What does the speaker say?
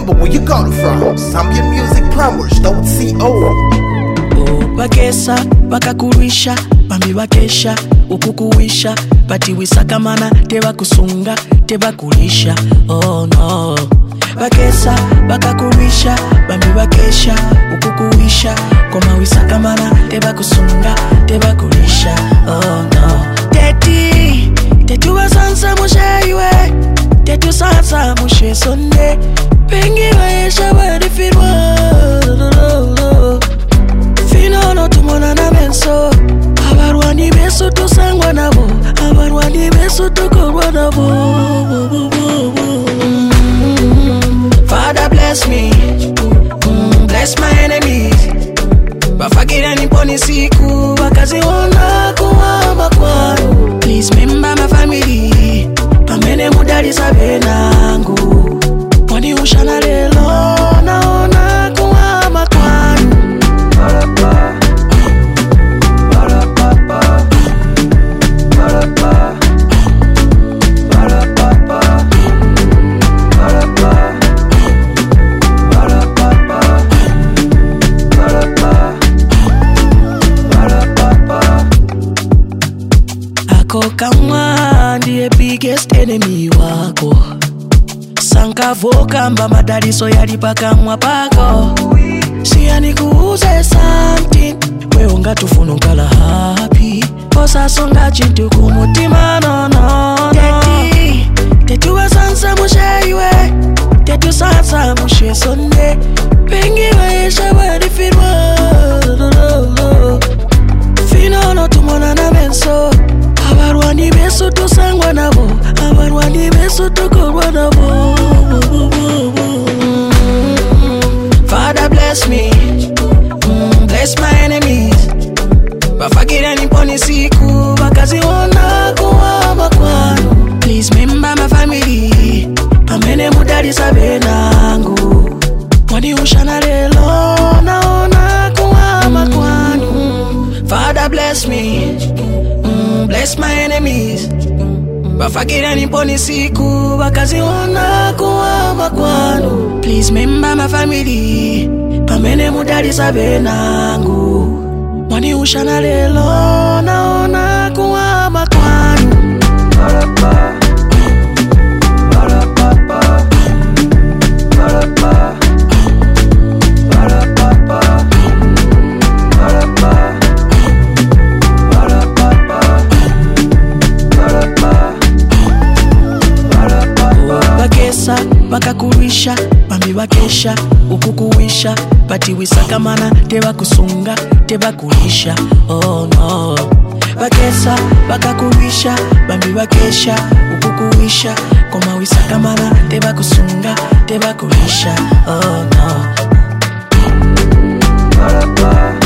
remember where you got it from. Zambian Music Plumbers, don't CO. Bakesa, bakakurisha, bambi bakesha, ukukuwisha, bati wisakamana, teba kusunga, teba kulisha, oh no. Bakesa, bakakurisha, bambi bakesha, ukukuwisha, koma wisakamana, teba kusunga, teba kulisha, oh no. Tetu wasansa mushaiwe, tetu sansa mushe sonde, pengi waesha wadifirwa, Fino tumona na menso Abarwani beso to sangwa nabo Abarwani beso to korwa nabo Father bless me Bless my enemies Bafakira niponi siku Bakazi wana kuwa makwano Please remember my family Pamene mudari sabe nangu Wani ushana lelo Naona kuwa makwano Ako kama ndiye biggest enemy wako Sankavoka mba madaliso yalipakamwa pako Siani kuuze something Weonga tufunu nkala happy Kosa songa chintu kumutima no no no Tetu wa sansa mushaiwe Tetu sansa mushe sonde Pengi wa yesha wadifirwa Fino no tumona na menso Abarwani beso to sangwa nabo Abarwani beso to korwa nabo Father bless me Bless my enemies Bafakira niponi siku Bakazi wana kuwa makwano Please remember my family Pamene mudari sabe nangu Wani ushana lelo Naona kuwa makwano Father bless me Bless my enemies Bafakira niponi siku Bakazi wana kuwa makwano Please remember my family Pamene mudari sabe nangu Wani ushana lelo Naona kuwa makwano Bakesa, bakakurisha, bambi bakesha, ukukuwisha, bati wisakamana, teba kusunga, teba kulisha, oh no. Bakesa, bakakurisha, bambi bakesha, ukukuwisha, koma wisakamana, teba kusunga, teba kulisha, oh no.